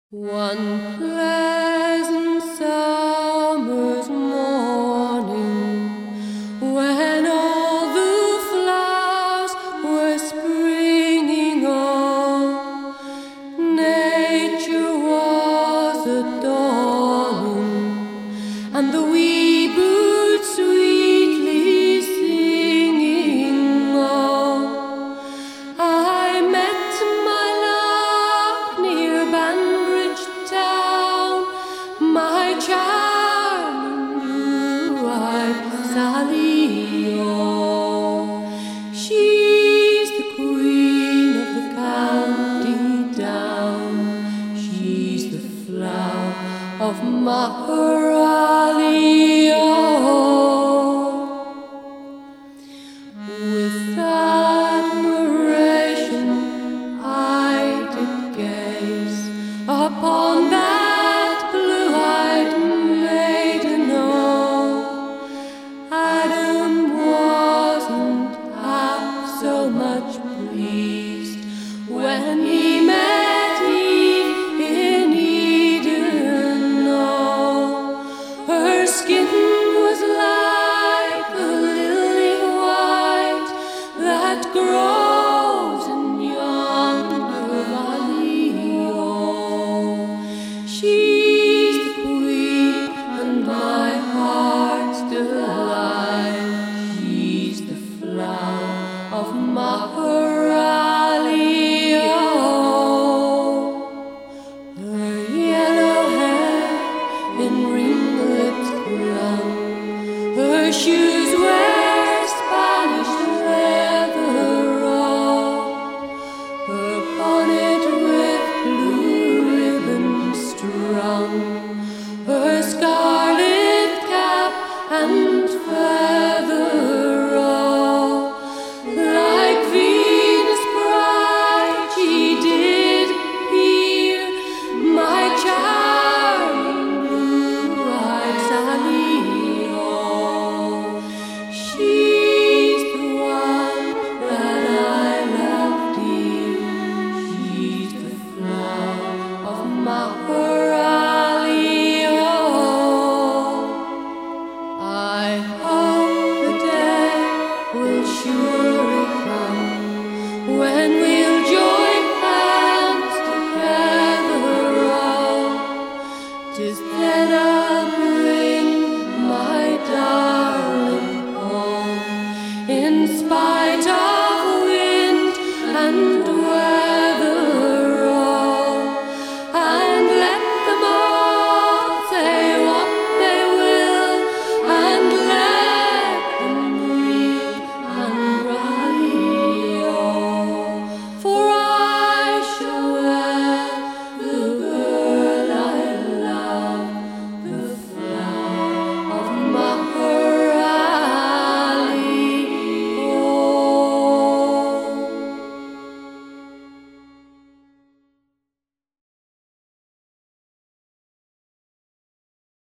One pleasant summer's morning, when all the flowers were springing up, nature was a-dawning, and the wee birds sweetly singing. Oh, I met my love near Banbridge town, my charming blue-eyed Sally. Oh, she's the queen of the county down, she's the flower of Maharal. Oh, with admiration I did gaze upon that blue-eyed maiden. Oh, Adam wasn't half so much pleased when he met Eve in Eden. Oh, her skin was like a lily white that grows in yonder valley. Oh, she's the queen and my heart's delight, she's the flower of Maharal. Oh, her yellow hair in ringlets crown, her shoes wear Spanish leather. Oh, her bonnet with blue ribbons strung, her scarlet cap and feather. Oh, like Venus bright she did appear, my charming blue-eyed Sally. Oh, she's the one that I love dear, she's the flower of my heart.